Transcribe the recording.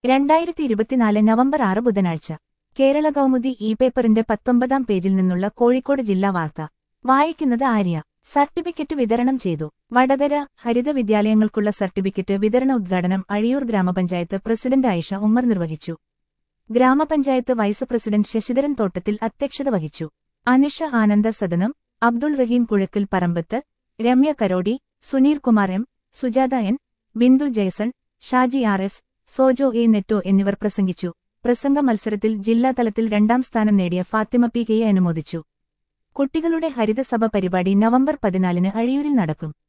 2024 November 6 ബുധനാഴ്ച കേരള കൗമുദി പേപ്പറിന്റെ 19-ാം പേജിൽ നിന്നുള്ള കോഴിക്കോട് ജില്ലാ വാർത്ത വായിക്കുന്നത് ആര്യ. സർട്ടിഫിക്കറ്റ് വിതരണം ചെയ്തു. വടകര. ഹരിത വിദ്യാലയങ്ങൾക്കുള്ള സർട്ടിഫിക്കറ്റ് വിതരണ ഉദ്ഘാടനം അഴിയൂർ ഗ്രാമപഞ്ചായത്ത് പ്രസിഡന്റ് ആയിഷ ഉമ്മർ നിർവഹിച്ചു. ഗ്രാമപഞ്ചായത്ത് വൈസ് പ്രസിഡന്റ് ശശിധരൻ തോട്ടത്തിൽ അധ്യക്ഷത വഹിച്ചു. Anisha Ananda Sadanam, Abdul Rahim Puzhakkal Parambath, Ramya Karodi, Suneer Kumar M, Sujatha N, Bindu Jaison, Shaji R S, Sojo A Netto എന്നിവർ പ്രസംഗിച്ചു. പ്രസംഗ മത്സരത്തിൽ ജില്ലാതലത്തിൽ 2ാം സ്ഥാനം നേടിയ ഫാത്തിമ പി കെയെ അനുമോദിച്ചു. കുട്ടികളുടെ ഹരിതസഭ പരിപാടി നവംബർ 14-ന് അഴിയൂരിൽ നടക്കും.